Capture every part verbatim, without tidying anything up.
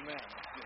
Amen.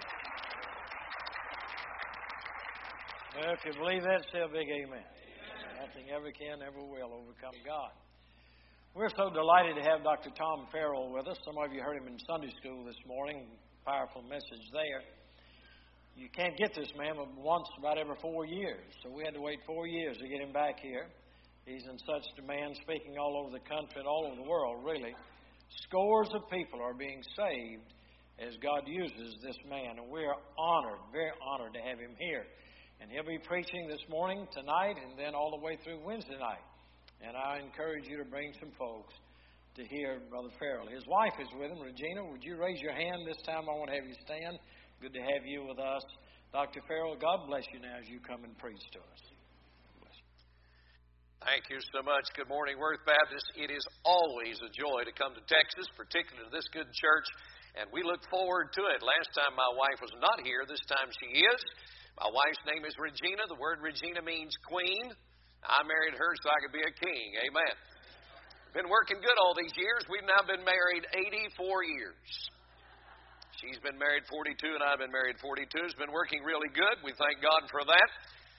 Well, if you believe that, say a big amen. Amen. Nothing ever can, ever will overcome God. We're so delighted to have Doctor Tom Farrell with us. Some of you heard him in Sunday school this morning. Powerful message there. You can't get this man but once about every four years. So we had to wait four years to get him back here. He's in such demand, speaking all over the country and all over the world, really. Scores of people are being saved as God uses this man. And we're honored, very honored to have him here. And he'll be preaching this morning, tonight, and then all the way through Wednesday night. And I encourage you to bring some folks to hear Brother Farrell. His wife is with him. Regina, would you raise your hand this time? I want to have you stand. Good to have you with us. Doctor Farrell, God bless you now as you come and preach to us. Thank you so much. Good morning, Worth Baptist. It is always a joy to come to Texas, particularly to this good church, and we look forward to it. Last time my wife was not here. This time she is. My wife's name is Regina. The word Regina means queen. I married her so I could be a king. Amen. Been working good all these years. We've now been married eighty-four years. She's been married forty-two, and I've been married forty-two. It's been working really good. We thank God for that.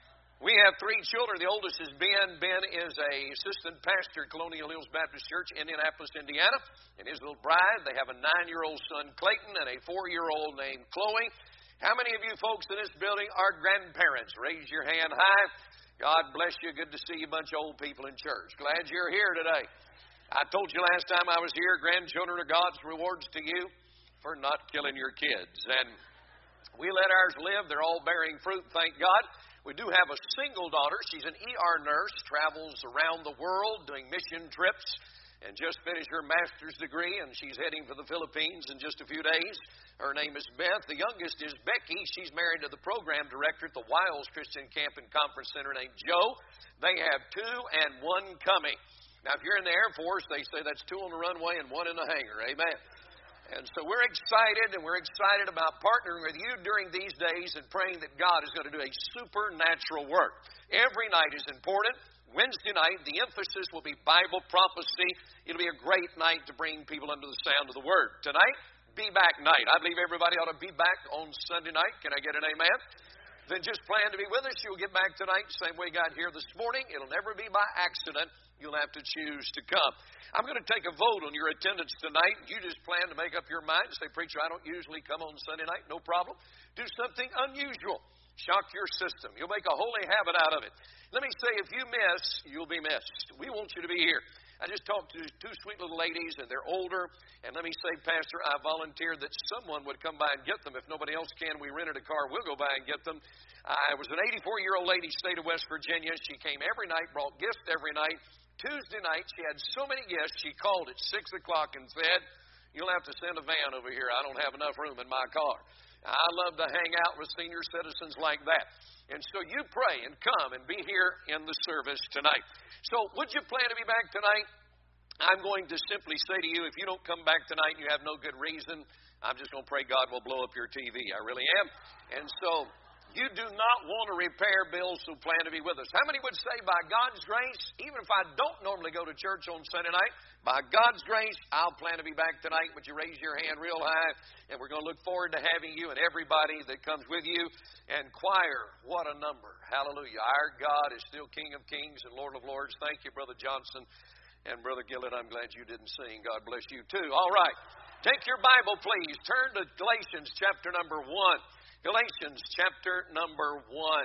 We have three children. The oldest is Ben. Ben is a assistant pastor at Colonial Hills Baptist Church, Indianapolis, Indiana. And his little bride, they have a nine-year-old son, Clayton, and a four-year-old named Chloe. How many of you folks in this building are grandparents? Raise your hand high. God bless you. Good to see you, a bunch of old people in church. Glad you're here today. I told you last time I was here, grandchildren are God's rewards to you for not killing your kids. And we let ours live. They're all bearing fruit, thank God. We do have a single daughter. She's an E R nurse, travels around the world doing mission trips, and just finished her master's degree, and she's heading for the Philippines in just a few days. Her name is Beth. The youngest is Becky. She's married to the program director at the Wiles Christian Camp and Conference Center named Joe. They have two and one coming. Now, if you're in the Air Force, they say that's two on the runway and one in the hangar. Amen. And so we're excited, and we're excited about partnering with you during these days and praying that God is going to do a supernatural work. Every night is important. Wednesday night, the emphasis will be Bible prophecy. It'll be a great night to bring people under the sound of the Word. Tonight, be back night. I believe everybody ought to be back on Sunday night. Can I get an amen? Then just plan to be with us. You'll get back tonight the same way you got here this morning. It'll never be by accident. You'll have to choose to come. I'm going to take a vote on your attendance tonight. You just plan to make up your mind and say, Preacher, I don't usually come on Sunday night. No problem. Do something unusual. Shock your system. You'll make a holy habit out of it. Let me say, if you miss, you'll be missed. We want you to be here. I just talked to two sweet little ladies, and they're older. And let me say, Pastor, I volunteered that someone would come by and get them. If nobody else can, we rented a car. We'll go by and get them. I was an eighty-four-year-old lady, state of West Virginia. She came every night, brought gifts every night. Tuesday night, she had so many gifts, she called at six o'clock and said, you'll have to send a van over here. I don't have enough room in my car. I love to hang out with senior citizens like that. And so you pray and come and be here in the service tonight. So would you plan to be back tonight? I'm going to simply say to you, if you don't come back tonight and you have no good reason, I'm just going to pray God will blow up your T V. I really am. And so you do not want to repair bills, so plan to be with us. How many would say, by God's grace, even if I don't normally go to church on Sunday night, by God's grace, I'll plan to be back tonight? Would you raise your hand real high? And we're going to look forward to having you and everybody that comes with you. And choir, what a number. Hallelujah. Our God is still King of Kings and Lord of Lords. Thank you, Brother Johnson. And Brother Gillett, I'm glad you didn't sing. God bless you too. All right. Take your Bible, please. Turn to Galatians chapter number one. Galatians chapter number one.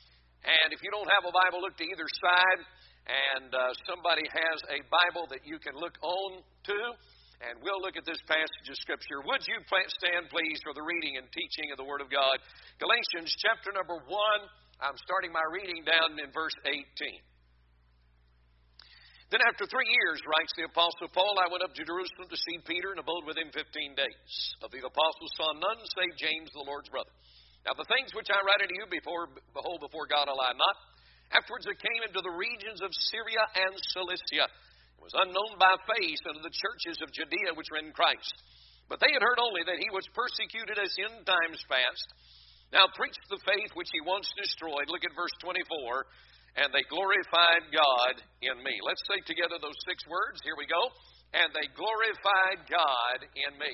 And if you don't have a Bible, look to either side. And uh, somebody has a Bible that you can look on to. And we'll look at this passage of Scripture. Would you stand, please, for the reading and teaching of the Word of God? Galatians chapter number one. I'm starting my reading down in verse eighteen. Then after three years, writes the Apostle Paul, I went up to Jerusalem to see Peter and abode with him fifteen days. Of the apostles saw none save James, the Lord's brother. Now the things which I write unto you, before, behold, before God I lie not. Afterwards I came into the regions of Syria and Cilicia. It was unknown by face unto the churches of Judea which were in Christ. But they had heard only that he was persecuted as in times past. Now preached the faith which he once destroyed. Look at verse twenty-four. And they glorified God in me. Let's say together those six words. Here we go. And they glorified God in me.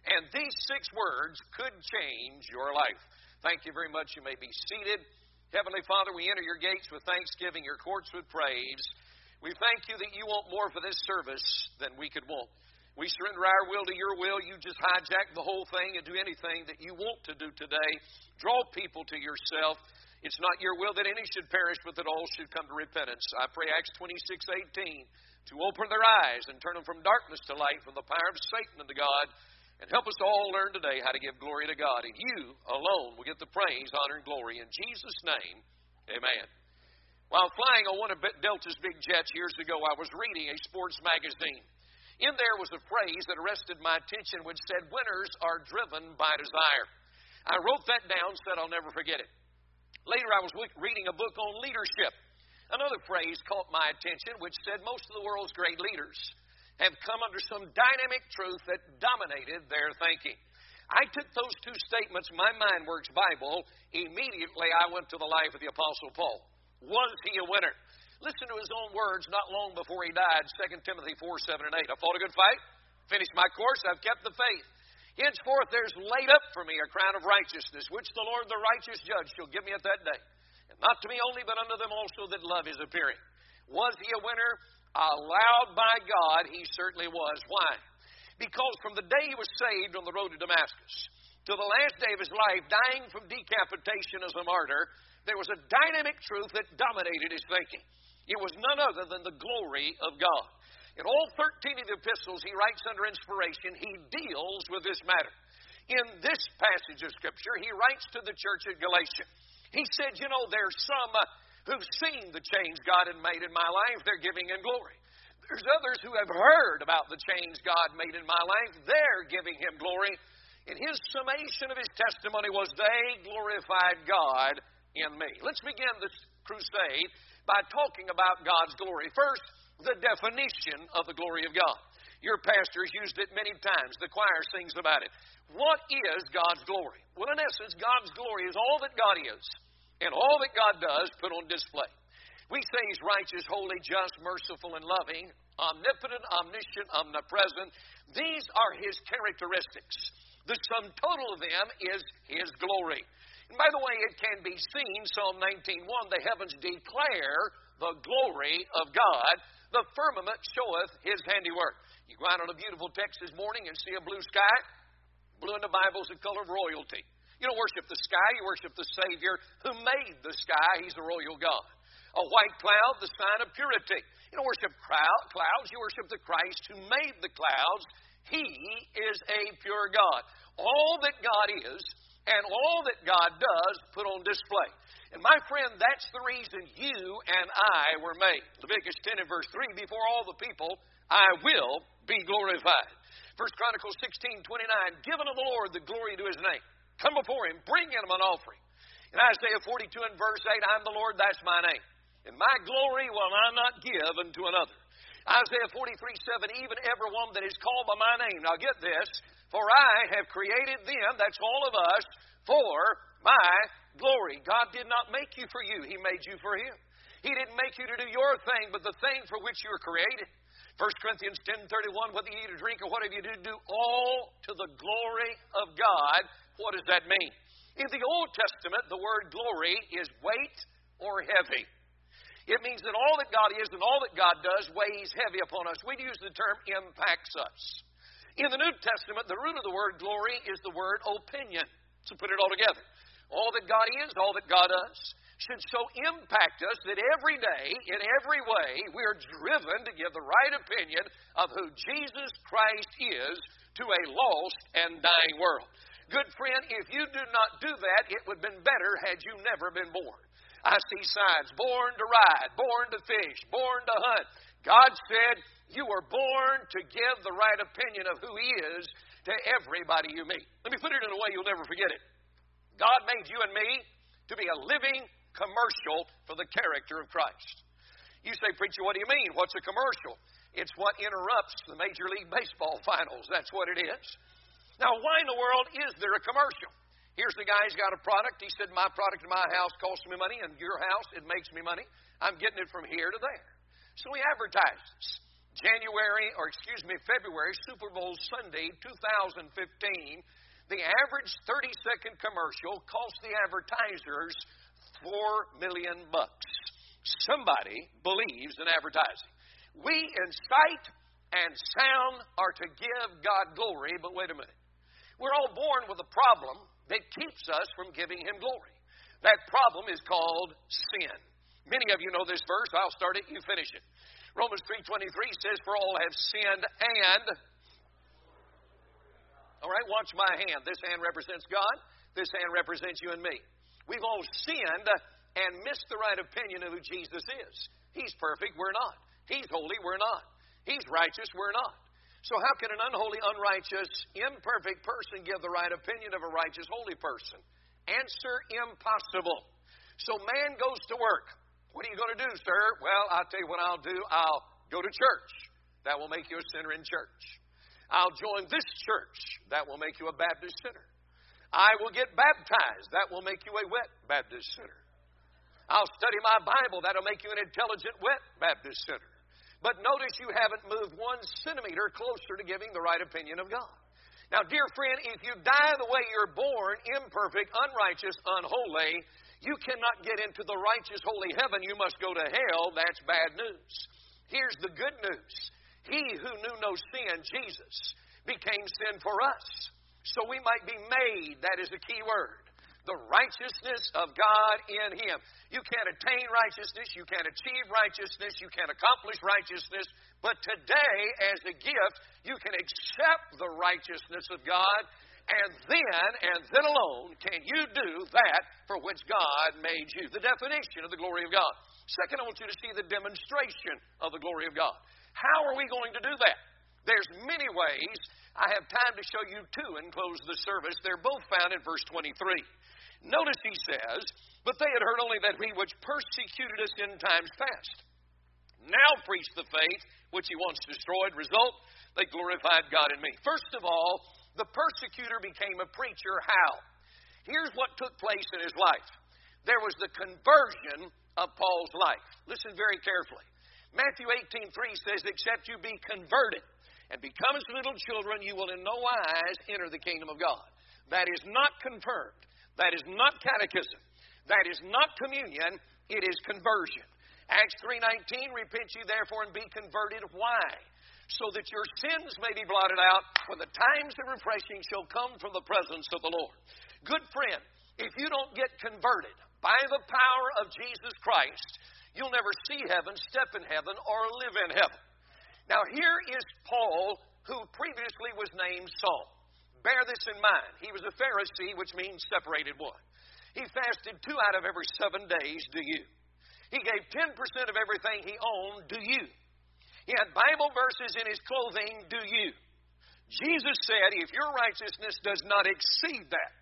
And these six words could change your life. Thank you very much. You may be seated. Heavenly Father, we enter your gates with thanksgiving, your courts with praise. We thank you that you want more for this service than we could want. We surrender our will to your will. You just hijack the whole thing and do anything that you want to do today. Draw people to yourself. It's not your will that any should perish, but that all should come to repentance. I pray Acts twenty-six eighteen to open their eyes and turn them from darkness to light, from the power of Satan unto God. And help us all learn today how to give glory to God. And you alone will get the praise, honor, and glory. In Jesus' name, amen. While flying on one of Delta's big jets years ago, I was reading a sports magazine. In there was a phrase that arrested my attention which said, winners are driven by desire. I wrote that down, said I'll never forget it. Later I was reading a book on leadership. Another phrase caught my attention which said most of the world's great leaders have come under some dynamic truth that dominated their thinking. I took those two statements, my Mind Works Bible, immediately I went to the life of the Apostle Paul. Was he a winner? Listen to his own words not long before he died, Second Timothy four, seven, and eight. I fought a good fight, finished my course, I've kept the faith. Henceforth there's laid up for me a crown of righteousness, which the Lord the righteous judge shall give me at that day. And not to me only, but unto them also that love is appearing. Was he a winner? Allowed by God, he certainly was. Why? Because from the day he was saved on the road to Damascus to the last day of his life, dying from decapitation as a martyr, there was a dynamic truth that dominated his thinking. It was none other than the glory of God. In all thirteen of the epistles he writes under inspiration, he deals with this matter. In this passage of Scripture, he writes to the church at Galatia. He said, you know, there's some uh, who've seen the change God had made in my life. They're giving him glory. There's others who have heard about the change God made in my life. They're giving him glory. And his summation of his testimony was, they glorified God in me. Let's begin this crusade by talking about God's glory. First, the definition of the glory of God. Your pastor has used it many times. The choir sings about it. What is God's glory? Well, in essence, God's glory is all that God is and all that God does put on display. We say he's righteous, holy, just, merciful, and loving, omnipotent, omniscient, omnipresent. These are his characteristics. The sum total of them is his glory. And by the way, it can be seen, Psalm nineteen one, the heavens declare the glory of God. The firmament showeth his handiwork. You go out on a beautiful Texas morning and see a blue sky. Blue in the Bible is the color of royalty. You don't worship the sky, you worship the Savior who made the sky. He's the royal God. A white cloud, the sign of purity. You don't worship clouds, you worship the Christ who made the clouds. He is a pure God. All that God is and all that God does put on display. And my friend, that's the reason you and I were made. Leviticus ten and verse three, before all the people I will be glorified. First Chronicles sixteen twenty-nine, given of the Lord the glory to his name. Come before him, bring him an offering. In Isaiah forty-two and verse eight, I'm the Lord, that's my name. And my glory will I not give unto another. Isaiah forty-three seven, even everyone that is called by my name. Now get this, for I have created them, that's all of us, for my glory. God did not make you for you, he made you for him. He didn't make you to do your thing, but the thing for which you were created. First Corinthians ten thirty-one, whether you eat or drink or whatever you do, do all to the glory of God. What does that mean? In the Old Testament, the word glory is weight or heavy. It means that all that God is and all that God does weighs heavy upon us. We'd use the term impacts us. In the New Testament, the root of the word glory is the word opinion. So put it all together. All that God is, all that God does, should so impact us that every day, in every way, we are driven to give the right opinion of who Jesus Christ is to a lost and dying world. Good friend, if you do not do that, it would have been better had you never been born. I see signs, born to ride, born to fish, born to hunt. God said, you were born to give the right opinion of who He is to everybody you meet. Let me put it in a way you'll never forget it. God made you and me to be a living commercial for the character of Christ. You say, preacher, what do you mean? What's a commercial? It's what interrupts the Major League Baseball finals. That's what it is. Now, why in the world is there a commercial? Here's the guy who's got a product. He said, my product in my house costs me money, and your house, it makes me money. I'm getting it from here to there. So he advertises. January, or excuse me, February, Super Bowl Sunday, two thousand fifteen, the average thirty-second commercial cost the advertisers four million bucks. Somebody believes in advertising. We in sight and sound are to give God glory, but wait a minute. We're all born with a problem that keeps us from giving Him glory. That problem is called sin. Many of you know this verse. I'll start it, you finish it. Romans three twenty-three says, for all have sinned and... All right, watch my hand. This hand represents God. This hand represents you and me. We've all sinned and missed the right opinion of who Jesus is. He's perfect, we're not. He's holy, we're not. He's righteous, we're not. So how can an unholy, unrighteous, imperfect person give the right opinion of a righteous, holy person? Answer, impossible. So man goes to work. What are you going to do, sir? Well, I'll tell you what I'll do. I'll go to church. That will make you a sinner in church. I'll join this church. That will make you a Baptist sinner. I will get baptized. That will make you a wet Baptist sinner. I'll study my Bible. That'll make you an intelligent, wet Baptist sinner. But notice you haven't moved one centimeter closer to giving the right opinion of God. Now, dear friend, if you die the way you're born, imperfect, unrighteous, unholy, you cannot get into the righteous, holy heaven. You must go to hell. That's bad news. Here's the good news. He who knew no sin, Jesus, became sin for us, so we might be made. That is the key word. The righteousness of God in Him. You can't attain righteousness. You can't achieve righteousness. You can't accomplish righteousness. But today, as a gift, you can accept the righteousness of God. And then, and then alone, can you do that for which God made you. The definition of the glory of God. Second, I want you to see the demonstration of the glory of God. How are we going to do that? There's many ways. I have time to show you two and close the service. They're both found in verse twenty-three. Notice he says, but they had heard only that we which persecuted us in times past now preach the faith which he once destroyed. Result, they glorified God in me. First of all, the persecutor became a preacher. How? Here's what took place in his life. There was the conversion of Paul's life. Listen very carefully. Matthew eighteen three says, except you be converted and become as little children, you will in no wise enter the kingdom of God. That is not confirmed. That is not catechism. That is not communion. It is conversion. Acts three nineteen, repent ye therefore and be converted. Why? So that your sins may be blotted out when the times of refreshing shall come from the presence of the Lord. Good friend, if you don't get converted by the power of Jesus Christ, you'll never see heaven, step in heaven, or live in heaven. Now here is Paul, who previously was named Saul. Bear this in mind. He was a Pharisee, which means separated one. He fasted two out of every seven days, do you? He gave ten percent of everything he owned, do you? He had Bible verses in his clothing, do you? Jesus said, if your righteousness does not exceed that,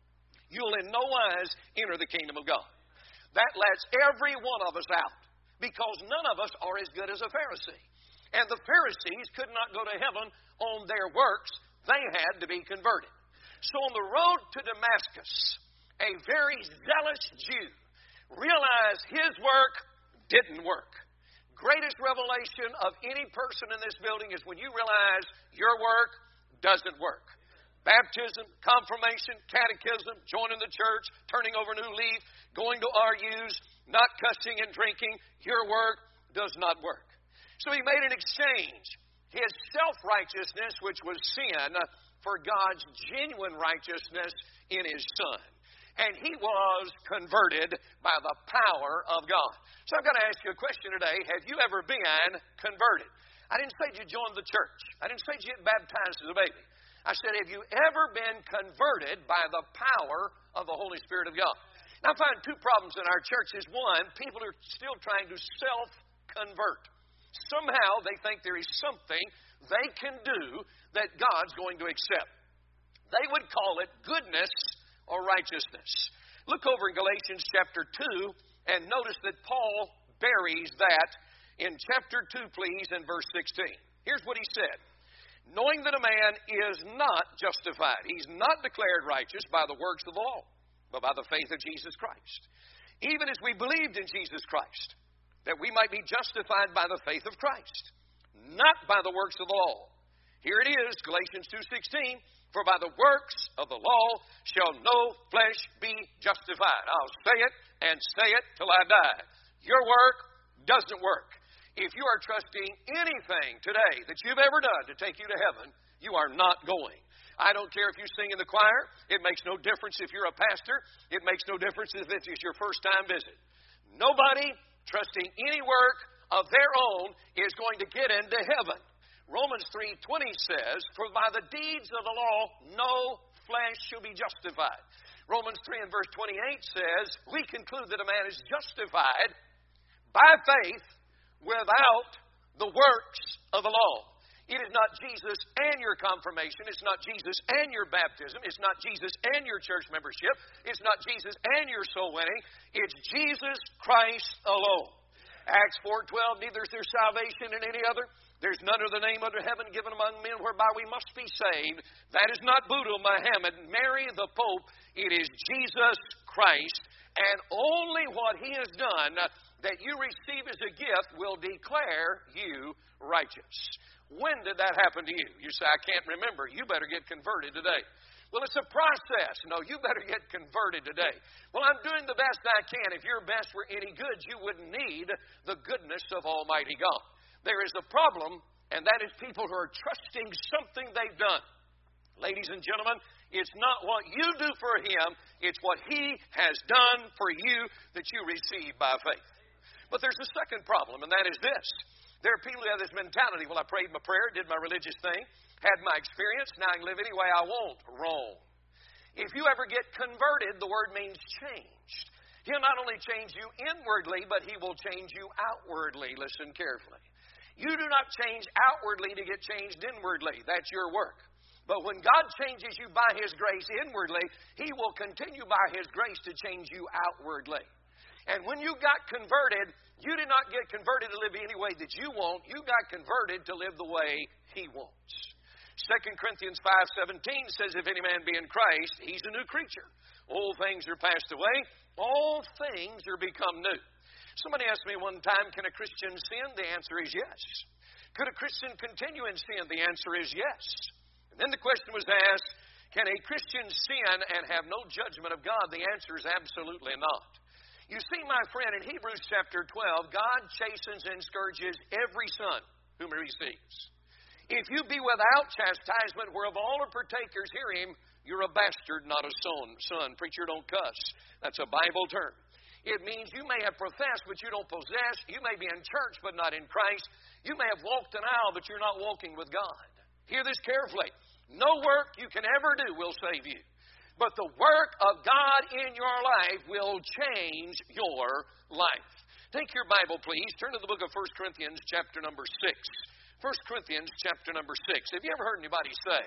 you'll in no wise enter the kingdom of God. That lets every one of us out, because none of us are as good as a Pharisee. And the Pharisees could not go to heaven on their works. They had to be converted. So on the road to Damascus, a very zealous Jew realized his work didn't work. Greatest revelation of any person in this building is when you realize your work doesn't work. Baptism, confirmation, catechism, joining the church, turning over a new leaf, going to R Us, not cussing and drinking, your work does not work. So he made an exchange. His self-righteousness, which was sin, for God's genuine righteousness in His Son. And he was converted by the power of God. So I've got to ask you a question today. Have you ever been converted? I didn't say you joined the church. I didn't say you get baptized as a baby. I said, have you ever been converted by the power of the Holy Spirit of God? Now, I find two problems in our churches. One, people are still trying to self-convert. Somehow they think there is something they can do that God's going to accept. They would call it goodness or righteousness. Look over in Galatians chapter two and notice that Paul buries that in chapter two, please, and verse sixteen. Here's what he said. Knowing that a man is not justified. He's not declared righteous by the works of the law, but by the faith of Jesus Christ. Even as we believed in Jesus Christ, that we might be justified by the faith of Christ. not by the works of the law. Here it is, Galatians two sixteen. For by the works of the law shall no flesh be justified. I'll say it and say it till I die. Your work doesn't work. If you are trusting anything today that you've ever done to take you to heaven, you are not going. I don't care if you sing in the choir. It makes no difference if you're a pastor. It makes no difference if it's your first time visit. Nobody trusting any work of their own is going to get into heaven. Romans three twenty says, for by the deeds of the law no flesh shall be justified. Romans three and verse twenty-eight says, we conclude that a man is justified by faith without the works of the law. It is not Jesus and your confirmation. It's not Jesus and your baptism. It's not Jesus and your church membership. It's not Jesus and your soul winning. It's Jesus Christ alone. Acts four twelve, neither is there salvation in any other. There's none other name under heaven given among men whereby we must be saved. That is not Buddha, Muhammad, Mary, the Pope. It is Jesus Christ. And only what He has done that you receive as a gift will declare you righteous. When did that happen to you? You say, I can't remember. You better get converted today. Well, it's a process. No, you better get converted today. Well, I'm doing the best I can. If your best were any good, you wouldn't need the goodness of Almighty God. There is a problem, and that is people who are trusting something they've done. Ladies and gentlemen, it's not what you do for Him, it's what He has done for you that you receive by faith. But there's a second problem, and that is this. There are people who have this mentality, well, I prayed my prayer, did my religious thing, had my experience, now I can live any way I want. Wrong. If you ever get converted, the word means changed. He'll not only change you inwardly, but He will change you outwardly. Listen carefully. You do not change outwardly to get changed inwardly. That's your work. But when God changes you by His grace inwardly, He will continue by His grace to change you outwardly. And when you got converted, you did not get converted to live any way that you want. You got converted to live the way He wants. Second Corinthians five seventeen says, if any man be in Christ, he's a new creature. Old things are passed away. All things are become new. Somebody asked me one time, can a Christian sin? The answer is yes. Could a Christian continue in sin? The answer is yes. And then the question was asked, can a Christian sin and have no judgment of God? The answer is absolutely not. You see, my friend, in Hebrews chapter twelve, God chastens and scourges every son whom He receives. If you be without chastisement, whereof all are partakers, hear Him, you're a bastard, not a son. Son, preacher, don't cuss. That's a Bible term. It means you may have professed, but you don't possess. You may be in church, but not in Christ. You may have walked an aisle, but you're not walking with God. Hear this carefully. No work you can ever do will save you. But the work of God in your life will change your life. Take your Bible, please. Turn to the book of First Corinthians chapter number six. First Corinthians chapter number six. Have you ever heard anybody say,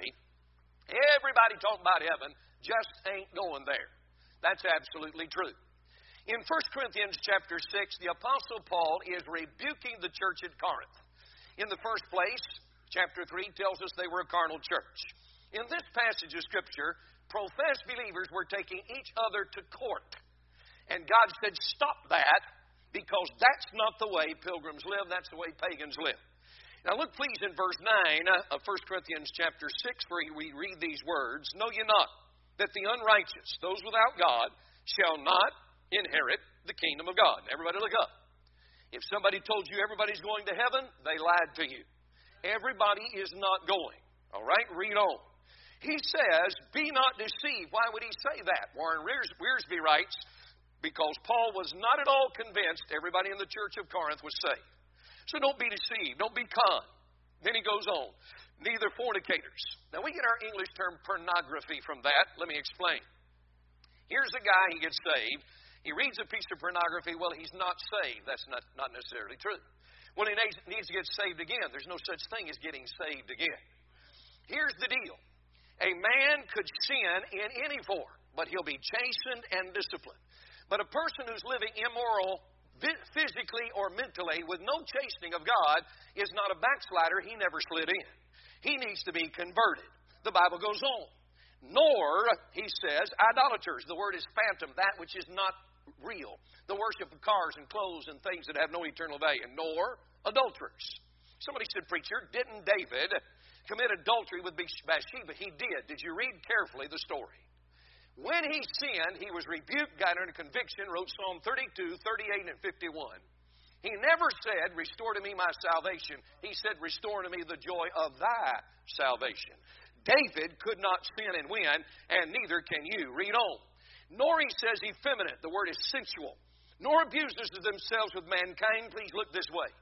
everybody talking about heaven just ain't going there? That's absolutely true. In First Corinthians chapter six, the Apostle Paul is rebuking the church at Corinth. In the first place, chapter three tells us they were a carnal church. In this passage of Scripture, professed believers were taking each other to court. And God said, stop that, because that's not the way pilgrims live, that's the way pagans live. Now look please in verse nine of First Corinthians chapter six, where we read these words, know ye not that the unrighteous, those without God, shall not inherit the kingdom of God. Everybody look up. If somebody told you everybody's going to heaven, they lied to you. Everybody is not going. All right, read on. He says, be not deceived. Why would he say that? Warren Wiersbe writes, because Paul was not at all convinced everybody in the church of Corinth was saved. So don't be deceived. Don't be conned. Then he goes on. Neither fornicators. Now we get our English term pornography from that. Let me explain. Here's a guy, he gets saved. He reads a piece of pornography. Well, he's not saved. That's not, not necessarily true. Well, he needs, needs to get saved again. There's no such thing as getting saved again. Here's the deal. A man could sin in any form, but he'll be chastened and disciplined. But a person who's living immoral physically or mentally with no chastening of God is not a backslider. He never slid in. He needs to be converted. The Bible goes on. Nor, he says, idolaters. The word is phantom, that which is not real. The worship of cars and clothes and things that have no eternal value. Nor adulterers. Somebody said, preacher, didn't David commit adultery with Bathsheba? He did. Did you read carefully the story? When he sinned, he was rebuked, got under conviction, wrote Psalm thirty-two, thirty-eight, and fifty-one. He never said, restore to me my salvation. He said, restore to me the joy of thy salvation. David could not sin and win, and neither can you. Read on. Nor, he says, effeminate. The word is sensual. Nor abusers of themselves with mankind. Please look this way.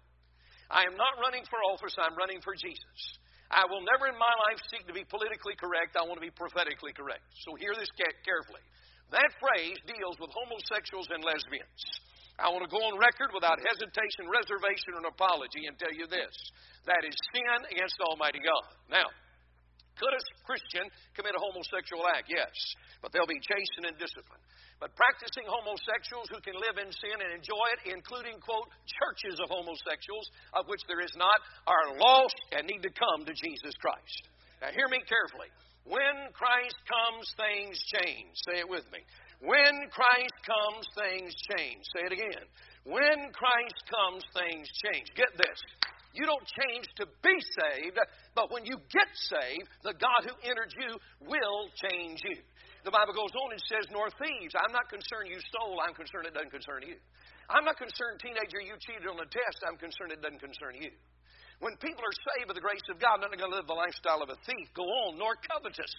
I am not running for office. I'm running for Jesus. I will never in my life seek to be politically correct. I want to be prophetically correct. So hear this carefully. That phrase deals with homosexuals and lesbians. I want to go on record without hesitation, reservation, or an apology and tell you this. That is sin against Almighty God. Now, could a Christian commit a homosexual act? Yes. But they'll be chastened and disciplined. But practicing homosexuals who can live in sin and enjoy it, including, quote, churches of homosexuals, of which there is not, are lost and need to come to Jesus Christ. Now, hear me carefully. When Christ comes, things change. Say it with me. When Christ comes, things change. Say it again. When Christ comes, things change. Get this. You don't change to be saved, but when you get saved, the God who entered you will change you. The Bible goes on and says, nor thieves. I'm not concerned you stole. I'm concerned it doesn't concern you. I'm not concerned, teenager, you cheated on the test. I'm concerned it doesn't concern you. When people are saved by the grace of God, they're not going to live the lifestyle of a thief. Go on, nor covetous.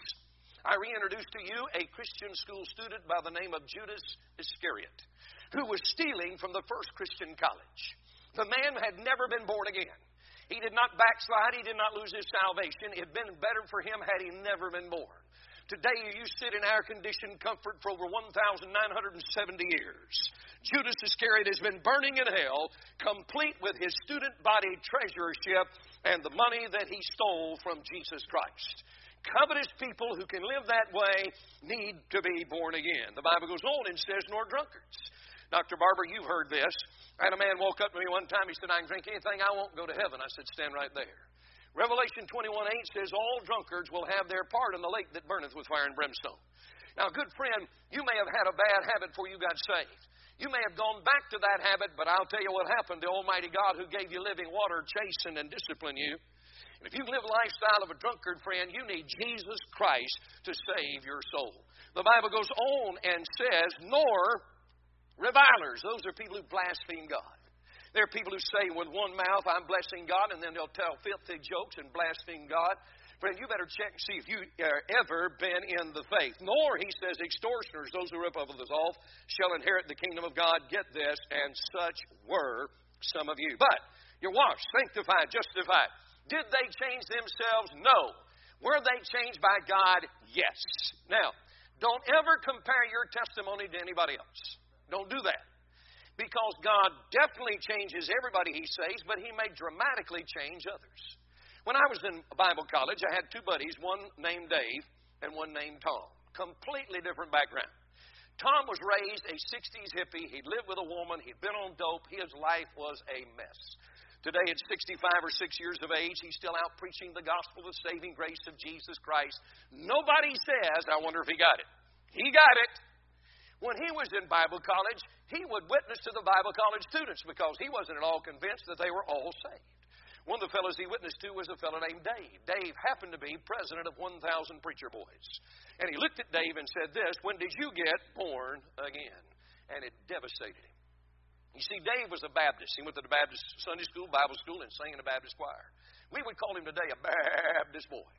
I reintroduce to you a Christian school student by the name of Judas Iscariot, who was stealing from the first Christian college. The man had never been born again. He did not backslide. He did not lose his salvation. It had been better for him had he never been born. Today you sit in air-conditioned comfort for over one thousand nine hundred seventy years. Judas Iscariot has been burning in hell, complete with his student body treasurership and the money that he stole from Jesus Christ. Covetous people who can live that way need to be born again. The Bible goes on and says, nor drunkards. Doctor Barber, you've heard this. I had a man walk up to me one time. He said, I can drink anything I want, go to heaven. I said, stand right there. Revelation twenty-one eight says, all drunkards will have their part in the lake that burneth with fire and brimstone. Now, good friend, you may have had a bad habit before you got saved. You may have gone back to that habit, but I'll tell you what happened. The Almighty God who gave you living water chasten and discipline you. And if you live a lifestyle of a drunkard, friend, you need Jesus Christ to save your soul. The Bible goes on and says, nor revilers. Those are people who blaspheme God. There are people who say with one mouth, I'm blessing God, and then they'll tell filthy jokes and blaspheme God. Friend, you better check and see if you've ever been in the faith. Nor, he says, extortioners, those who rip others off, shall inherit the kingdom of God. Get this, and such were some of you. But you're washed, sanctified, justified. Did they change themselves? No. Were they changed by God? Yes. Now, don't ever compare your testimony to anybody else. Don't do that. Because God definitely changes everybody He saves, but He may dramatically change others. When I was in Bible college, I had two buddies, one named Dave and one named Tom. Completely different background. Tom was raised a sixties hippie. He'd lived with a woman. He'd been on dope. His life was a mess. Today, at sixty-five or six years of age, he's still out preaching the gospel of saving grace of Jesus Christ. Nobody says, I wonder if he got it. He got it. When he was in Bible college, he would witness to the Bible college students because he wasn't at all convinced that they were all saved. One of the fellows he witnessed to was a fellow named Dave. Dave happened to be president of one thousand Preacher Boys. And he looked at Dave and said this, when did you get born again? And it devastated him. You see, Dave was a Baptist. He went to the Baptist Sunday school, Bible school, and sang in a Baptist choir. We would call him today a Baptist boy.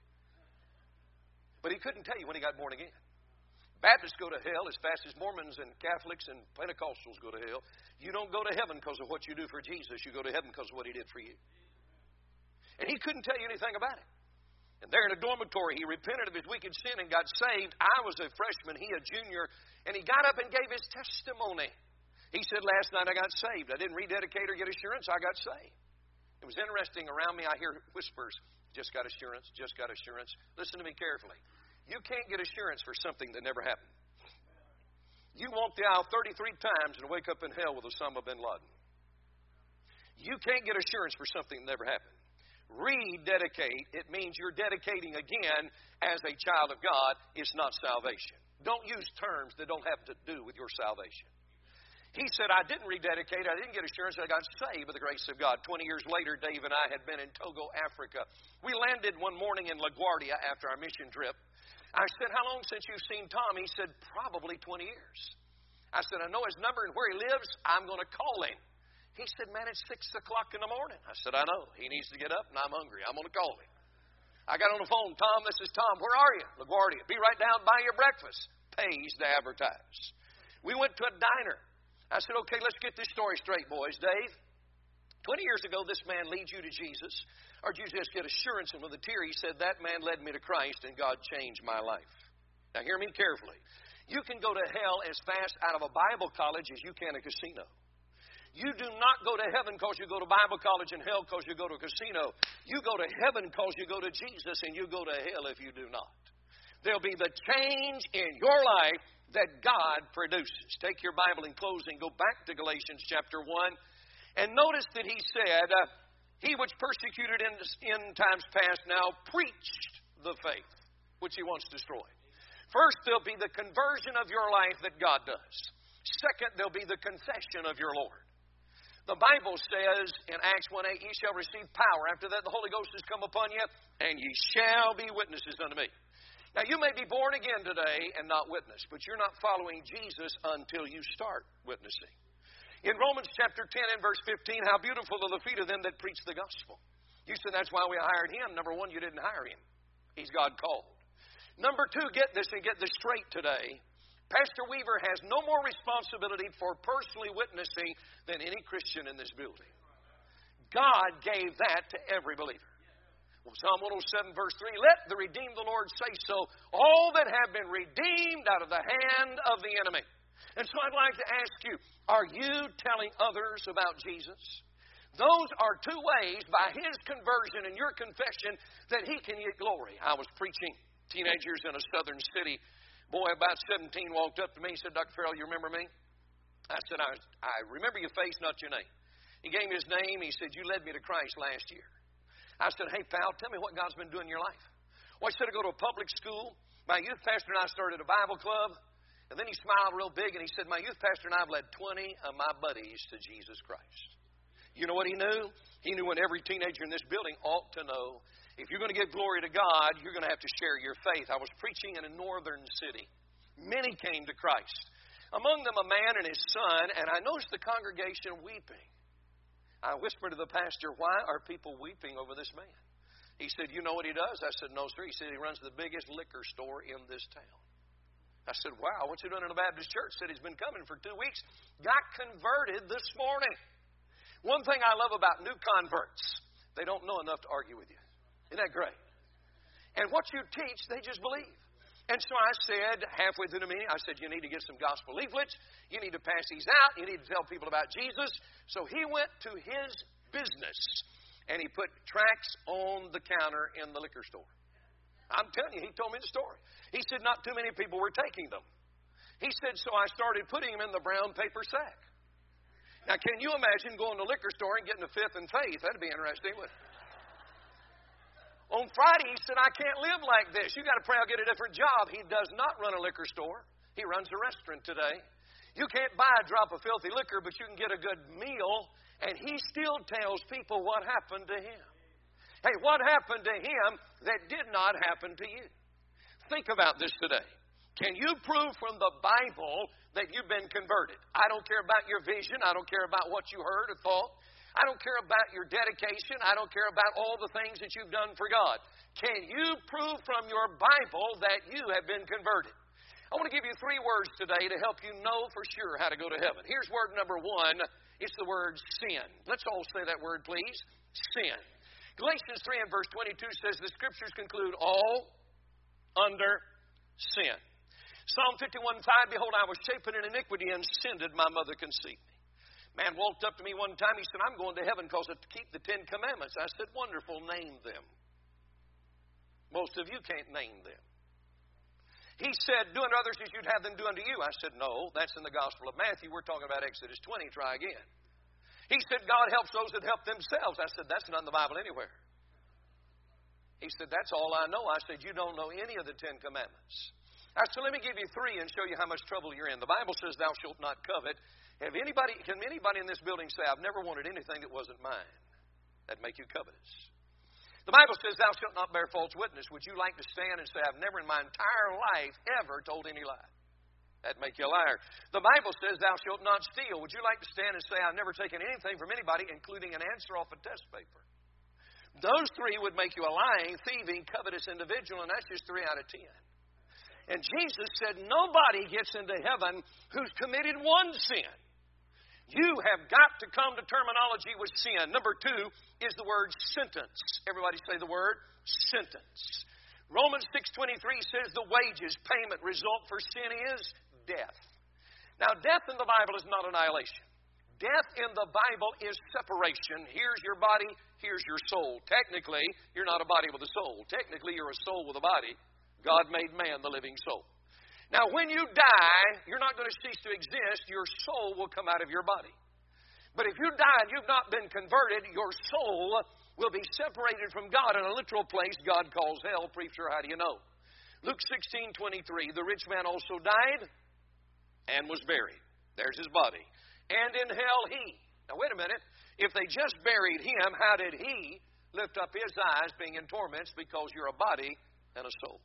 But he couldn't tell you when he got born again. Baptists go to hell as fast as Mormons and Catholics and Pentecostals go to hell. You don't go to heaven because of what you do for Jesus. You go to heaven because of what He did for you. And he couldn't tell you anything about it. And there in a dormitory, he repented of his wicked sin and got saved. I was a freshman, he a junior, and he got up and gave his testimony. He said, last night I got saved. I didn't rededicate or get assurance. I got saved. It was interesting. Around me I hear whispers, just got assurance, just got assurance. Listen to me carefully. You can't get assurance for something that never happened. You walk the aisle thirty-three times and wake up in hell with Osama bin Laden. You can't get assurance for something that never happened. Rededicate, it means you're dedicating again as a child of God. It's not salvation. Don't use terms that don't have to do with your salvation. He said, I didn't rededicate. I didn't get assurance. I got saved by the grace of God. Twenty years later, Dave and I had been in Togo, Africa. We landed one morning in LaGuardia after our mission trip. I said, how long since you've seen Tom? He said, probably twenty years. I said, I know his number and where he lives. I'm going to call him. He said, man, it's six o'clock in the morning. I said, I know. He needs to get up and I'm hungry. I'm going to call him. I got on the phone. Tom, this is Tom. Where are you? LaGuardia. Be right down, buy your breakfast. Pays to advertise. We went to a diner. I said, okay, let's get this story straight, boys. Dave, twenty years ago, this man leads you to Jesus. Or did you just get assurance? And with a tear, he said, that man led me to Christ and God changed my life. Now, hear me carefully. You can go to hell as fast out of a Bible college as you can a casino. You do not go to heaven because you go to Bible college and hell because you go to a casino. You go to heaven because you go to Jesus, and you go to hell if you do not. There'll be the change in your life that God produces. Take your Bible in closing. Go back to Galatians chapter one. And notice that he said, uh, he which persecuted in, in times past now preached the faith, which he once destroyed. First, there'll be the conversion of your life that God does. Second, there'll be the confession of your Lord. The Bible says in Acts one eight, ye shall receive power. After that, the Holy Ghost has come upon you, and ye shall be witnesses unto me. Now, you may be born again today and not witness, but you're not following Jesus until you start witnessing. In Romans chapter ten and verse fifteen, how beautiful are the feet of them that preach the gospel. You said that's why we hired him. Number one, you didn't hire him. He's God called. Number two, get this and get this straight today. Pastor Weaver has no more responsibility for personally witnessing than any Christian in this building. God gave that to every believer. Well, Psalm one oh seven verse three, let the redeemed of the Lord say so, all that have been redeemed out of the hand of the enemy. And so I'd like to ask you, are you telling others about Jesus? Those are two ways by his conversion and your confession that he can get glory. I was preaching teenagers in a southern city. Boy, about seventeen, walked up to me and said, Doctor Farrell, you remember me? I said, I, I remember your face, not your name. He gave me his name. He said, you led me to Christ last year. I said, hey, pal, tell me what God's been doing in your life. Well, I said, I go to a public school. My youth pastor and I started a Bible club. And then he smiled real big and he said, my youth pastor and I have led twenty of my buddies to Jesus Christ. You know what he knew? He knew what every teenager in this building ought to know. If you're going to give glory to God, you're going to have to share your faith. I was preaching in a northern city. Many came to Christ. Among them a man and his son, and I noticed the congregation weeping. I whispered to the pastor, why are people weeping over this man? He said, you know what he does? I said, no, sir. He said, he runs the biggest liquor store in this town. I said, wow, what's he doing in a Baptist church? Said he's been coming for two weeks. Got converted this morning. One thing I love about new converts, they don't know enough to argue with you. Isn't that great? And what you teach, they just believe. And so I said, halfway through the meeting, I said, you need to get some gospel leaflets. You need to pass these out. You need to tell people about Jesus. So he went to his business, and he put tracts on the counter in the liquor store. I'm telling you, he told me the story. He said not too many people were taking them. He said, so I started putting them in the brown paper sack. Now, can you imagine going to a liquor store and getting a fifth in faith? That'd be interesting, wouldn't it? On Friday, he said, I can't live like this. You got to pray I'll get a different job. He does not run a liquor store. He runs a restaurant today. You can't buy a drop of filthy liquor, but you can get a good meal. And he still tells people what happened to him. Hey, what happened to him that did not happen to you? Think about this today. Can you prove from the Bible that you've been converted? I don't care about your vision. I don't care about what you heard or thought. I don't care about your dedication. I don't care about all the things that you've done for God. Can you prove from your Bible that you have been converted? I want to give you three words today to help you know for sure how to go to heaven. Here's word number one. It's the word sin. Let's all say that word, please. Sin. Galatians three and verse twenty-two says the Scriptures conclude all under sin. Psalm fifty-one five, behold, I was shapen in iniquity, and sin did my mother conceive me. Man walked up to me one time. He said, I'm going to heaven because I keep the Ten Commandments. I said, wonderful, name them. Most of you can't name them. He said, do unto others as you'd have them do unto you. I said, no, that's in the Gospel of Matthew. We're talking about Exodus twenty. Try again. He said, God helps those that help themselves. I said, that's not in the Bible anywhere. He said, that's all I know. I said, you don't know any of the Ten Commandments. Now, so let me give you three and show you how much trouble you're in. The Bible says, thou shalt not covet. Have anybody, can anybody in this building say, I've never wanted anything that wasn't mine? That'd make you covetous. The Bible says, thou shalt not bear false witness. Would you like to stand and say, I've never in my entire life ever told any lie? That'd make you a liar. The Bible says, thou shalt not steal. Would you like to stand and say, I've never taken anything from anybody, including an answer off a test paper? Those three would make you a lying, thieving, covetous individual, and that's just three out of ten. And Jesus said, nobody gets into heaven who's committed one sin. You have got to come to terminology with sin. Number two is the word sentence. Everybody say the word sentence. Romans six twenty-three says the wages, payment, result for sin is death. Now, death in the Bible is not annihilation. Death in the Bible is separation. Here's your body, here's your soul. Technically, you're not a body with a soul. Technically, you're a soul with a body. God made man the living soul. Now, when you die, you're not going to cease to exist. Your soul will come out of your body. But if you die and you've not been converted, your soul will be separated from God in a literal place God calls hell. Preacher, how do you know? Luke sixteen twenty-three, the rich man also died and was buried. There's his body. And in hell he. Now, wait a minute. If they just buried him, how did he lift up his eyes being in torments? Because you're a body and a soul.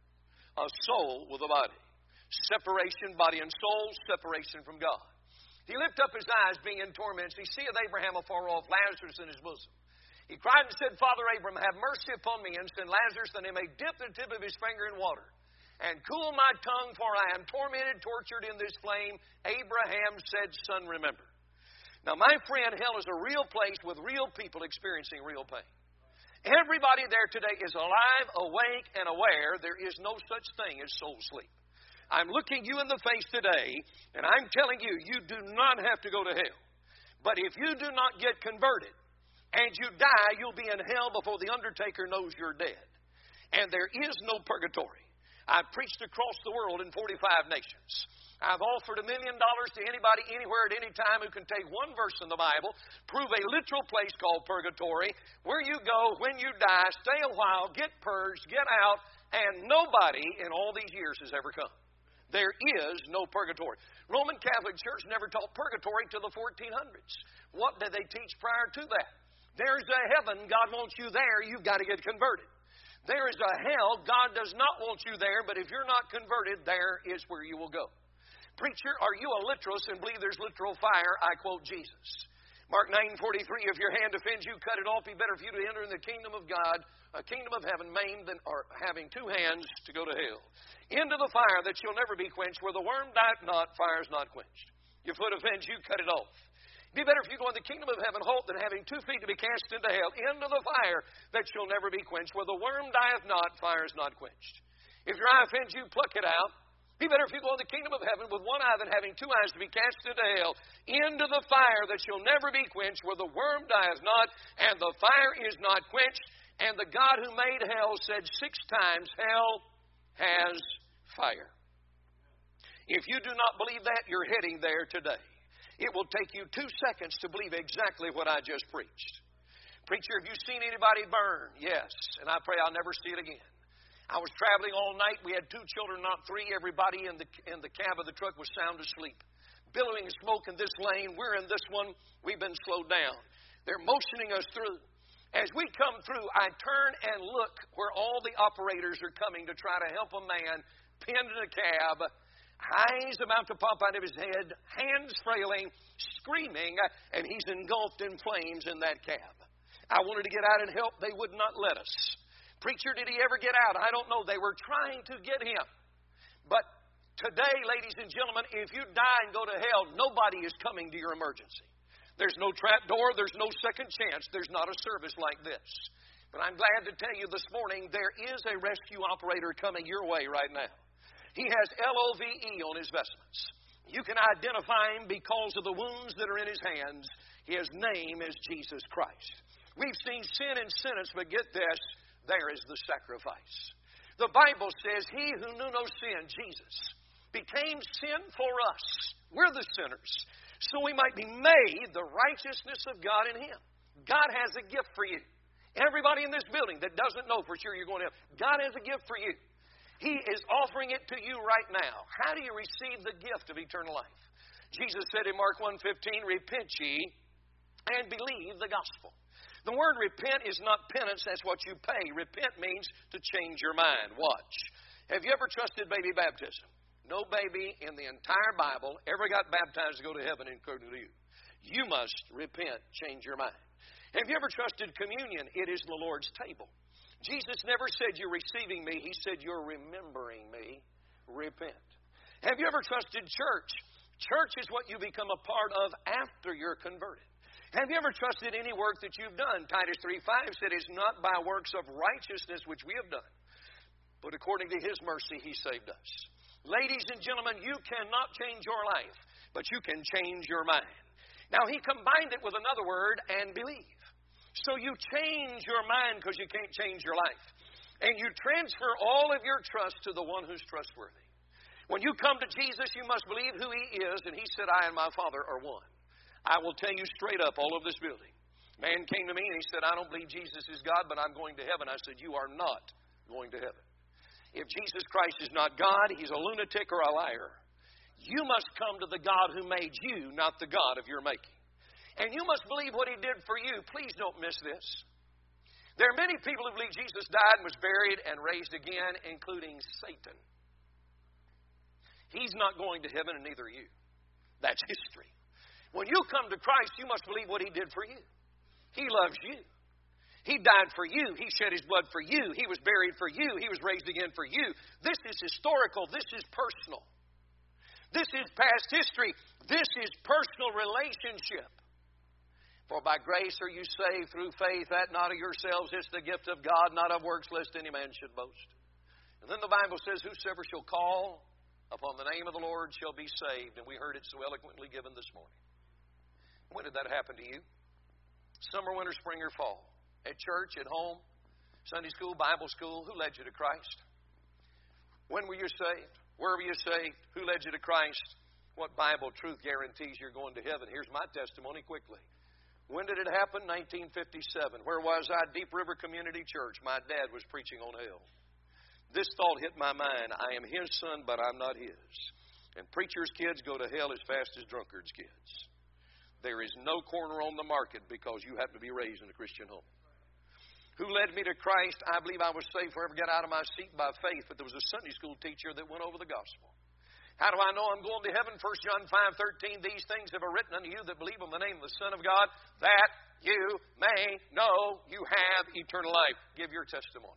A soul with a body. Separation, body and soul, separation from God. He lifted up his eyes being in torments. He seeth Abraham afar off, Lazarus in his bosom. He cried and said, Father Abraham, have mercy upon me, and send Lazarus that he may dip the tip of his finger in water, and cool my tongue, for I am tormented, tortured in this flame. Abraham said, Son, remember. Now, my friend, hell is a real place with real people experiencing real pain. Everybody there today is alive, awake, and aware. There is no such thing as soul sleep. I'm looking you in the face today, and I'm telling you, you do not have to go to hell. But if you do not get converted, and you die, you'll be in hell before the undertaker knows you're dead. And there is no purgatory. I've preached across the world in forty-five nations. I've offered a million dollars to anybody, anywhere, at any time who can take one verse in the Bible, prove a literal place called purgatory, where you go when you die, stay a while, get purged, get out, and nobody in all these years has ever come. There is no purgatory. Roman Catholic Church never taught purgatory till the fourteen hundreds. What did they teach prior to that? There's a heaven. God wants you there. You've got to get converted. There is a hell. God does not want you there, but if you're not converted, there is where you will go. Preacher, are you a literalist and believe there's literal fire? I quote Jesus. Mark nine forty-three, if your hand offends you, cut it off. Be better for you to enter in the kingdom of God, a kingdom of heaven, maimed than or having two hands to go to hell. Into the fire that you'll never be quenched, where the worm dieth not, fire is not quenched. Your foot offends you, cut it off. Be better if you go in the kingdom of heaven halt than having two feet to be cast into hell, into the fire that shall never be quenched, where the worm dieth not, fire is not quenched. If your eye offends you, pluck it out. Be better if you go in the kingdom of heaven with one eye than having two eyes to be cast into hell, into the fire that shall never be quenched, where the worm dieth not, and the fire is not quenched. And the God who made hell said six times, hell has fire. If you do not believe that, you're heading there today. It will take you two seconds to believe exactly what I just preached. Preacher, have you seen anybody burn? Yes, and I pray I'll never see it again. I was traveling all night. We had two children, not three. Everybody in the in the cab of the truck was sound asleep. Billowing smoke in this lane. We're in this one. We've been slowed down. They're motioning us through. As we come through, I turn and look where all the operators are coming to try to help a man pinned in a cab, eyes about to pop out of his head, hands frailing, screaming, and he's engulfed in flames in that cab. I wanted to get out and help. They would not let us. Preacher, did he ever get out? I don't know. They were trying to get him. But today, ladies and gentlemen, if you die and go to hell, nobody is coming to your emergency. There's no trap door. There's no second chance. There's not a service like this. But I'm glad to tell you this morning, there is a rescue operator coming your way right now. He has L O V E on his vestments. You can identify him because of the wounds that are in his hands. His name is Jesus Christ. We've seen sin and sentence, but get this, there is the sacrifice. The Bible says, he who knew no sin, Jesus, became sin for us. We're the sinners. So we might be made the righteousness of God in Him. God has a gift for you. Everybody in this building that doesn't know for sure you're going to heaven, God has a gift for you. He is offering it to you right now. How do you receive the gift of eternal life? Jesus said in Mark one fifteen, repent ye and believe the gospel. The word repent is not penance, that's what you pay. Repent means to change your mind. Watch. Have you ever trusted baby baptism? No baby in the entire Bible ever got baptized to go to heaven according to you. You must repent, change your mind. Have you ever trusted communion? It is the Lord's table. Jesus never said you're receiving me. He said you're remembering me. Repent. Have you ever trusted church? Church is what you become a part of after you're converted. Have you ever trusted any work that you've done? Titus three five said, it's not by works of righteousness which we have done, but according to His mercy He saved us. Ladies and gentlemen, you cannot change your life, but you can change your mind. Now, He combined it with another word, and believe. So you change your mind because you can't change your life. And you transfer all of your trust to the one who's trustworthy. When you come to Jesus, you must believe who He is, and He said, I and my Father are one. I will tell you straight up all over this building. Man came to me and he said, I don't believe Jesus is God, but I'm going to heaven. I said, you are not going to heaven. If Jesus Christ is not God, He's a lunatic or a liar. You must come to the God who made you, not the God of your making. And you must believe what He did for you. Please don't miss this. There are many people who believe Jesus died and was buried and raised again, including Satan. He's not going to heaven, and neither are you. That's history. When you come to Christ, you must believe what He did for you. He loves you. He died for you. He shed His blood for you. He was buried for you. He was raised again for you. This is historical. This is personal. This is past history. This is personal relationship. For by grace are you saved through faith, that not of yourselves, it's the gift of God, not of works, lest any man should boast. And then the Bible says, whosoever shall call upon the name of the Lord shall be saved. And we heard it so eloquently given this morning. When did that happen to you? Summer, winter, spring, or fall? At church, at home, Sunday school, Bible school? Who led you to Christ? When were you saved? Where were you saved? Who led you to Christ? What Bible truth guarantees you're going to heaven? Here's my testimony quickly. When did it happen? nineteen fifty-seven. Where was I? Deep River Community Church. My dad was preaching on hell. This thought hit my mind. I am his son, but I'm not his. And preachers' kids go to hell as fast as drunkards' kids. There is no corner on the market because you happen to be raised in a Christian home. Who led me to Christ? I believe I was saved forever, got out of my seat by faith, but there was a Sunday school teacher that went over the gospel. How do I know I'm going to heaven? First John five thirteen, these things have I written unto you that believe on the name of the Son of God, that you may know you have eternal life. Give your testimony.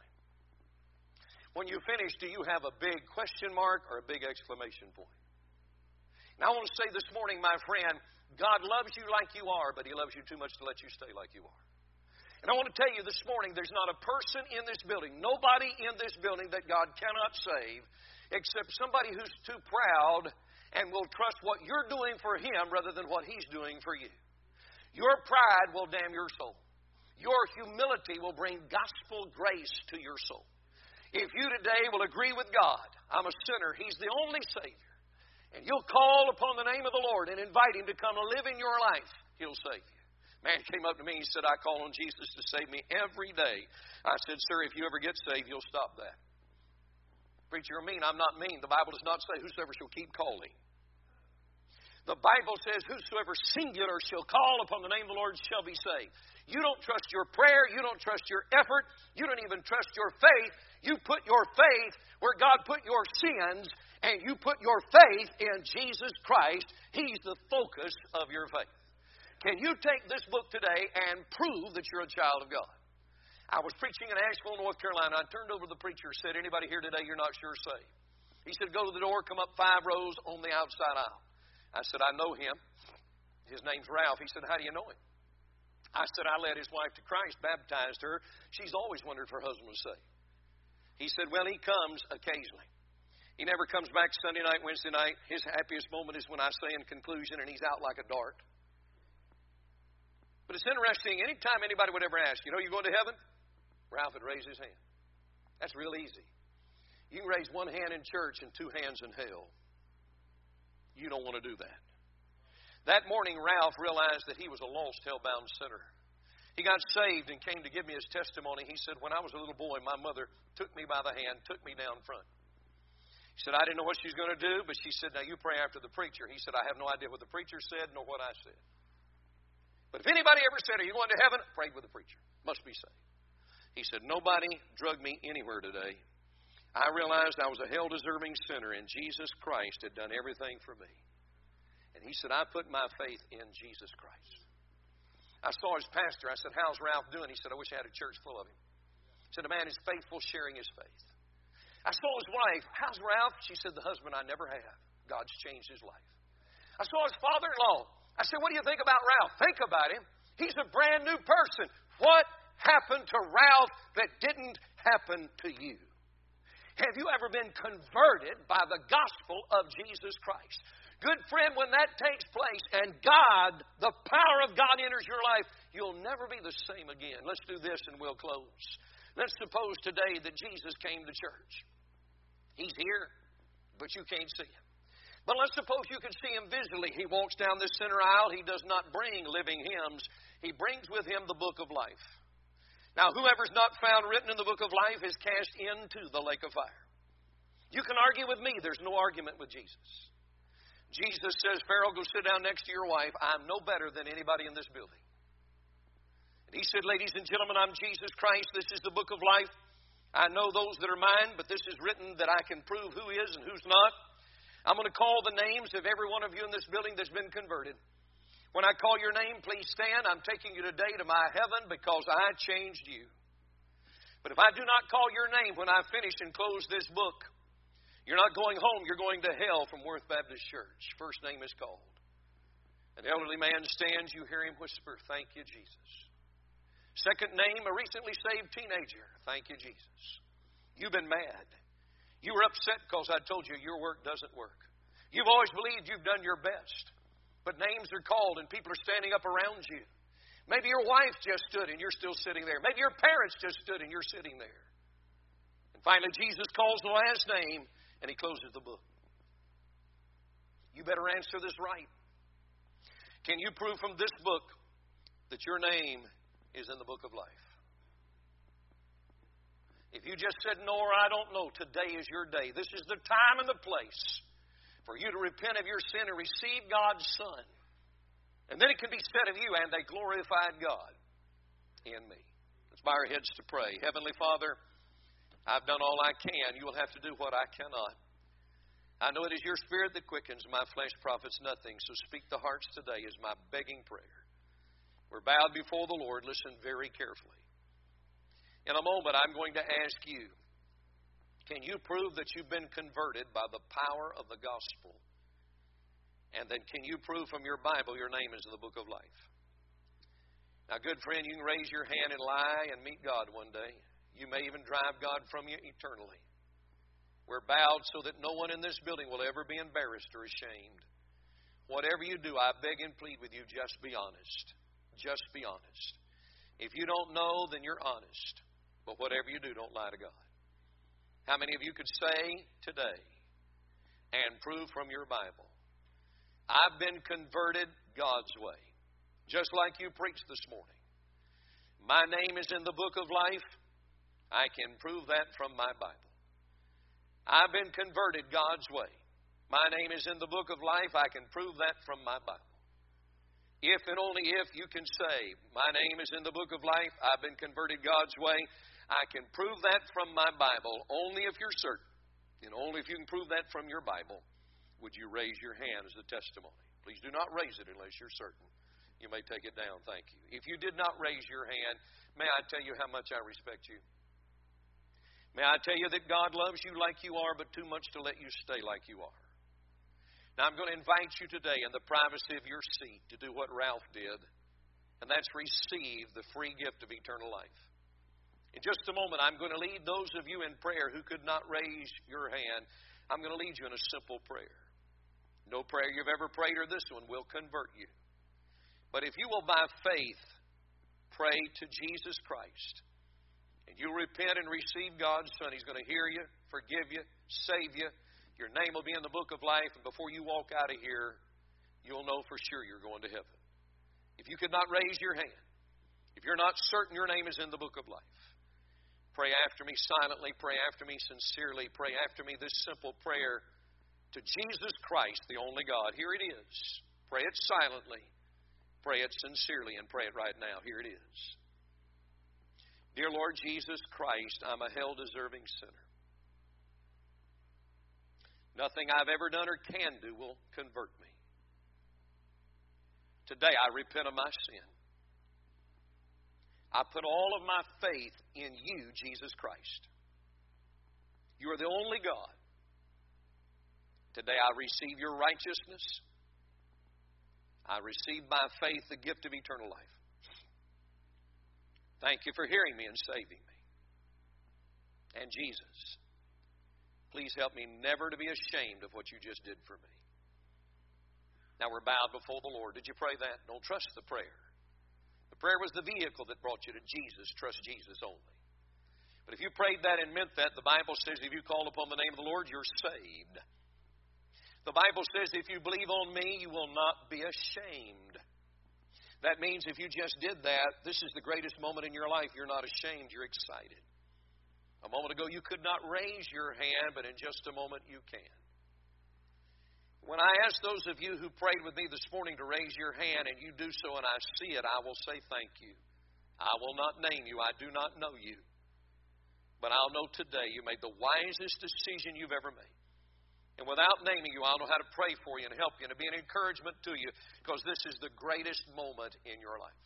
When you finish, do you have a big question mark or a big exclamation point? Now, I want to say this morning, my friend, God loves you like you are, but He loves you too much to let you stay like you are. And I want to tell you this morning, there's not a person in this building, nobody in this building that God cannot save, except somebody who's too proud and will trust what you're doing for Him rather than what He's doing for you. Your pride will damn your soul. Your humility will bring gospel grace to your soul. If you today will agree with God, I'm a sinner, He's the only Savior, and you'll call upon the name of the Lord and invite Him to come and live in your life, He'll save you. Man came up to me and he said, I call on Jesus to save me every day. I said, sir, if you ever get saved, you'll stop that. Preacher, you're mean. I'm not mean. The Bible does not say whosoever shall keep calling. The Bible says whosoever singular shall call upon the name of the Lord shall be saved. You don't trust your prayer. You don't trust your effort. You don't even trust your faith. You put your faith where God put your sins, and you put your faith in Jesus Christ. He's the focus of your faith. Can you take this book today and prove that you're a child of God? I was preaching in Asheville, North Carolina. I turned over to the preacher and said, anybody here today you're not sure saved? He said, go to the door, come up five rows on the outside aisle. I said, I know him. His name's Ralph. He said, how do you know him? I said, I led his wife to Christ, baptized her. She's always wondered if her husband was saved. He said, well, he comes occasionally. He never comes back Sunday night, Wednesday night. His happiest moment is when I say in conclusion, and he's out like a dart. But it's interesting, anytime anybody would ever ask, you know, you going to heaven? Ralph would raise his hand. That's real easy. You can raise one hand in church and two hands in hell. You don't want to do that. That morning, Ralph realized that he was a lost, hell-bound sinner. He got saved and came to give me his testimony. He said, when I was a little boy, my mother took me by the hand, took me down front. He said, I didn't know what she was going to do, but she said, now you pray after the preacher. He said, I have no idea what the preacher said nor what I said. But if anybody ever said, are you going to heaven? Prayed with the preacher. Must be saved. He said, nobody drugged me anywhere today. I realized I was a hell-deserving sinner, and Jesus Christ had done everything for me. And he said, I put my faith in Jesus Christ. I saw his pastor. I said, how's Ralph doing? He said, I wish I had a church full of him. He said, a man is faithful, sharing his faith. I saw his wife. How's Ralph? She said, the husband I never had. God's changed his life. I saw his father-in-law. I said, what do you think about Ralph? Think about him. He's a brand new person. What happened to Ralph that didn't happen to you? Have you ever been converted by the gospel of Jesus Christ? Good friend, when that takes place and God, the power of God enters your life, you'll never be the same again. Let's do this and we'll close. Let's suppose today that Jesus came to church. He's here, but you can't see him. But let's suppose you can see him visually. He walks down this center aisle. He does not bring living hymns. He brings with him the book of life. Now, whoever's not found written in the book of life is cast into the lake of fire. You can argue with me. There's no argument with Jesus. Jesus says, Pharaoh, go sit down next to your wife. I'm no better than anybody in this building. And he said, ladies and gentlemen, I'm Jesus Christ. This is the book of life. I know those that are mine, but this is written that I can prove who is and who's not. I'm going to call the names of every one of you in this building that's been converted. When I call your name, please stand. I'm taking you today to my heaven because I changed you. But if I do not call your name when I finish and close this book, you're not going home. You're going to hell from Worth Baptist Church. First name is called. An elderly man stands. You hear him whisper, thank you, Jesus. Second name, a recently saved teenager. Thank you, Jesus. You've been mad. You were upset because I told you your work doesn't work. You've always believed you've done your best. But names are called and people are standing up around you. Maybe your wife just stood and you're still sitting there. Maybe your parents just stood and you're sitting there. And finally, Jesus calls the last name and he closes the book. You better answer this right. Can you prove from this book that your name is in the book of life? If you just said, no, or I don't know, today is your day. This is the time and the place for you to repent of your sin and receive God's Son. And then it can be said of you, and they glorified God in me. Let's bow our heads to pray. Heavenly Father, I've done all I can. You will have to do what I cannot. I know it is your Spirit that quickens. My flesh profits nothing. So speak the hearts today is my begging prayer. We're bowed before the Lord. Listen very carefully. In a moment, I'm going to ask you, can you prove that you've been converted by the power of the gospel? And then can you prove from your Bible your name is in the book of life? Now, good friend, you can raise your hand and lie and meet God one day. You may even drive God from you eternally. We're bowed so that no one in this building will ever be embarrassed or ashamed. Whatever you do, I beg and plead with you, just be honest. Just be honest. If you don't know, then you're honest. But whatever you do, don't lie to God. How many of you could say today and prove from your Bible, I've been converted God's way, just like you preached this morning. My name is in the book of life. I can prove that from my Bible. I've been converted God's way. My name is in the book of life. I can prove that from my Bible. If and only if you can say, my name is in the book of life, I've been converted God's way, I can prove that from my Bible. Only if you're certain, and only if you can prove that from your Bible, would you raise your hand as a testimony. Please do not raise it unless you're certain. You may take it down. Thank you. If you did not raise your hand, may I tell you how much I respect you? May I tell you that God loves you like you are, but too much to let you stay like you are. Now, I'm going to invite you today in the privacy of your seat to do what Ralph did, and that's receive the free gift of eternal life. In just a moment, I'm going to lead those of you in prayer who could not raise your hand. I'm going to lead you in a simple prayer. No prayer you've ever prayed or this one will convert you. But if you will by faith pray to Jesus Christ, and you repent and receive God's Son, He's going to hear you, forgive you, save you. Your name will be in the book of life, and before you walk out of here, you'll know for sure you're going to heaven. If you could not raise your hand, if you're not certain your name is in the book of life, Pray after me silently. Pray after me sincerely. Pray after me this simple prayer to Jesus Christ, the only God. Here it is. Pray it silently. Pray it sincerely, and pray it right now. Here it is. Dear Lord Jesus Christ, I'm a hell-deserving sinner. Nothing I've ever done or can do will convert me. Today I repent of my sin. I put all of my faith in you, Jesus Christ. You are the only God. Today I receive your righteousness. I receive by faith the gift of eternal life. Thank you for hearing me and saving me. And Jesus, please help me never to be ashamed of what you just did for me. Now we're bowed before the Lord. Did you pray that? Don't trust the prayer. The prayer was the vehicle that brought you to Jesus. Trust Jesus only. But if you prayed that and meant that, the Bible says if you call upon the name of the Lord, you're saved. The Bible says if you believe on me, you will not be ashamed. That means if you just did that, this is the greatest moment in your life. You're not ashamed, you're excited. A moment ago you could not raise your hand, but in just a moment you can. When I ask those of you who prayed with me this morning to raise your hand and you do so and I see it, I will say thank you. I will not name you. I do not know you. But I'll know today you made the wisest decision you've ever made. And without naming you, I'll know how to pray for you and help you and to be an encouragement to you, because this is the greatest moment in your life.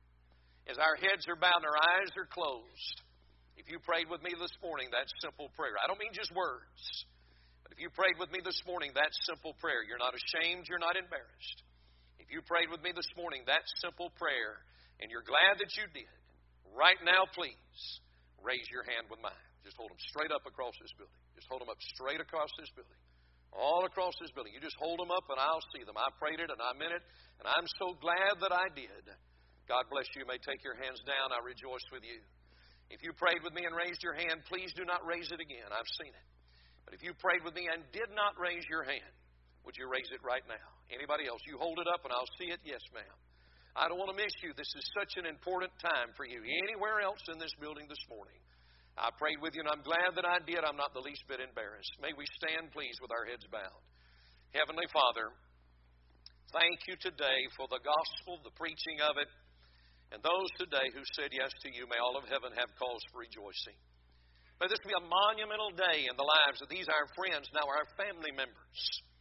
As our heads are bowed and our eyes are closed, if you prayed with me this morning that simple prayer, I don't mean just words, but if you prayed with me this morning that simple prayer, you're not ashamed, you're not embarrassed. If you prayed with me this morning that simple prayer and you're glad that you did, right now please raise your hand with mine. Just hold them straight up across this building. Just hold them up straight across this building. All across this building. You just hold them up and I'll see them. I prayed it and I meant it, and I'm so glad that I did. God bless you. You may take your hands down. I rejoice with you. If you prayed with me and raised your hand, please do not raise it again. I've seen it. But if you prayed with me and did not raise your hand, would you raise it right now? Anybody else? You hold it up and I'll see it. Yes, ma'am. I don't want to miss you. This is such an important time for you. Anywhere else in this building this morning, I prayed with you, and I'm glad that I did. I'm not the least bit embarrassed. May we stand, please, with our heads bowed. Heavenly Father, thank you today for the gospel, the preaching of it, and those today who said yes to you. May all of heaven have cause for rejoicing. May this be a monumental day in the lives of these our friends, now our family members.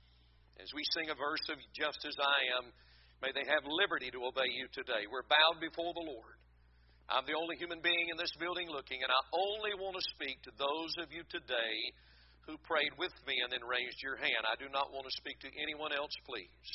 As we sing a verse of Just As I Am, may they have liberty to obey you today. We're bowed before the Lord. I'm the only human being in this building looking, and I only want to speak to those of you today who prayed with me and then raised your hand. I do not want to speak to anyone else, please.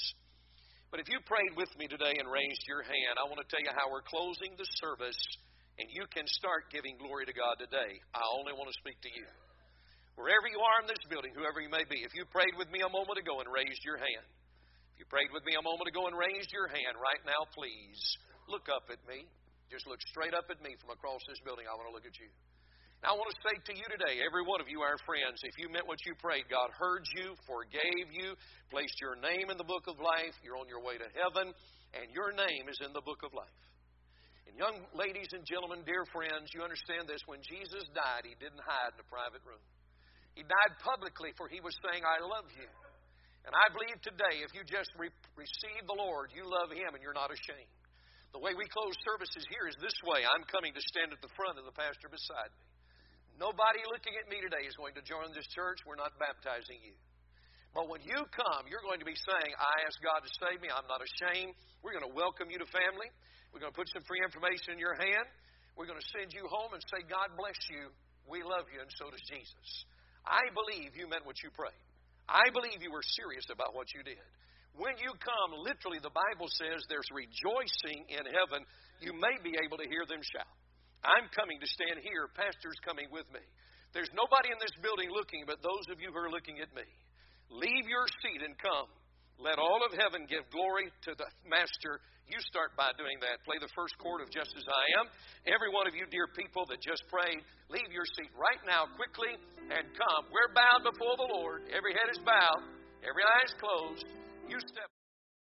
But if you prayed with me today and raised your hand, I want to tell you how we're closing the service, and you can start giving glory to God today. I only want to speak to you. Wherever you are in this building, whoever you may be, if you prayed with me a moment ago and raised your hand, if you prayed with me a moment ago and raised your hand, right now, please look up at me. Just look straight up at me from across this building. I want to look at you. Now, I want to say to you today, every one of you, our friends, if you meant what you prayed, God heard you, forgave you, placed your name in the book of life, you're on your way to heaven, and your name is in the book of life. And young ladies and gentlemen, dear friends, you understand this. When Jesus died, He didn't hide in a private room. He died publicly, for He was saying, I love you. And I believe today, if you just re- receive the Lord, you love Him and you're not ashamed. The way we close services here is this way. I'm coming to stand at the front of the pastor beside me. Nobody looking at me today is going to join this church. We're not baptizing you. But when you come, you're going to be saying, I ask God to save me. I'm not ashamed. We're going to welcome you to family. We're going to put some free information in your hand. We're going to send you home and say, God bless you. We love you, and so does Jesus. I believe you meant what you prayed. I believe you were serious about what you did. When you come, literally the Bible says there's rejoicing in heaven. You may be able to hear them shout. I'm coming to stand here. Pastor's coming with me. There's nobody in this building looking but those of you who are looking at me. Leave your seat and come. Let all of heaven give glory to the Master. You start by doing that. Play the first chord of Just As I Am. Every one of you dear people that just prayed, leave your seat right now quickly and come. We're bowed before the Lord. Every head is bowed. Every eye is closed. You step